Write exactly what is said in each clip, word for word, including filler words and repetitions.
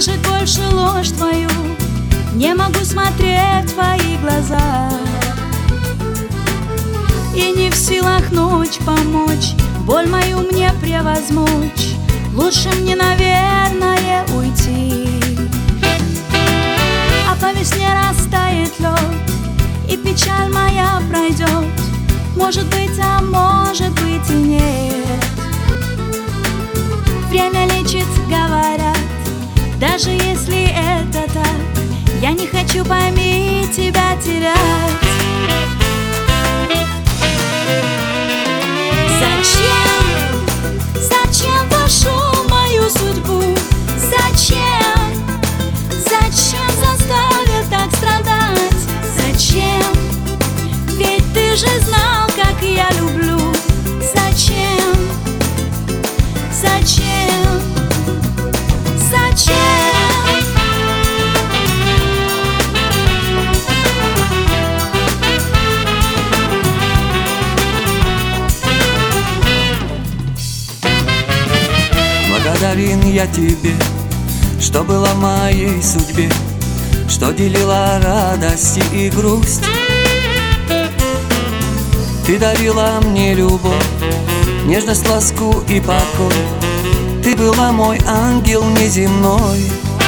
слышать больше ложь твою, не могу смотреть в твои глаза. И не в силах ночь помочь, боль мою мне превозмочь. Лучше мне, наверное, уйти. А по весне растает лед, и печаль моя пройдет. Может быть, а может быть и нет. Время лечит, говорят, даже если это так. Я не хочу, пойми, тебя терять. Зачем, зачем вошел в мою судьбу? Зачем, зачем заставил так страдать? Зачем? Ведь ты же знал, как я люблю. Зачем? Зачем? Зачем? Благодарен я тебе, что была в моей судьбе, что делила радости и грусть. Ты дарила мне любовь, нежность, ласку и покой. Ты была мой ангел неземной.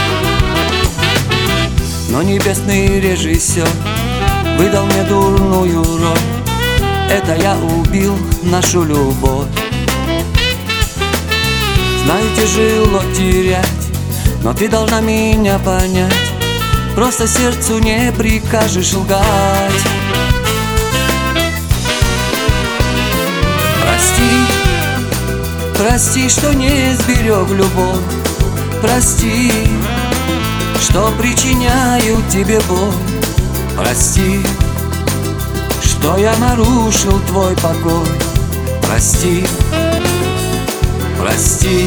Но небесный режиссер выдал мне дурную роль. Это я убил нашу любовь. Знаю, тяжело терять, но ты должна меня понять. Просто сердцу не прикажешь лгать. Прости, прости, что не сберег любовь. Прости, что причиняю тебе боль. Прости, что я нарушил твой покой. Прости, прости,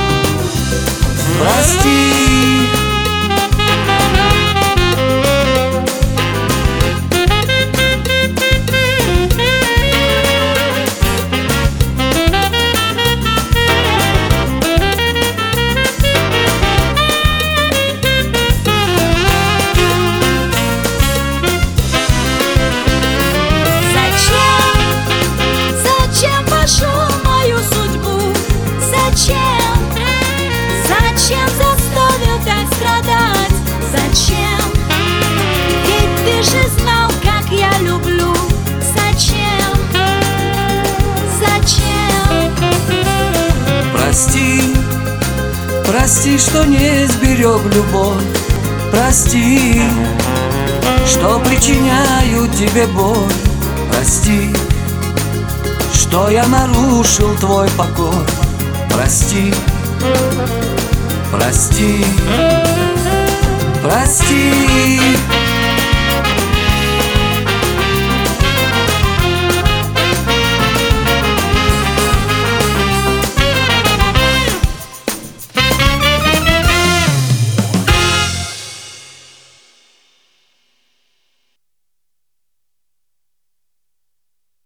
прости. Зачем заставил так страдать? Зачем? Ведь ты же знал, как я люблю. Зачем? Зачем? Прости, прости, что не сберег любовь. Прости, что причиняю тебе боль. Прости, что я нарушил твой покой. Прости, прости, прости.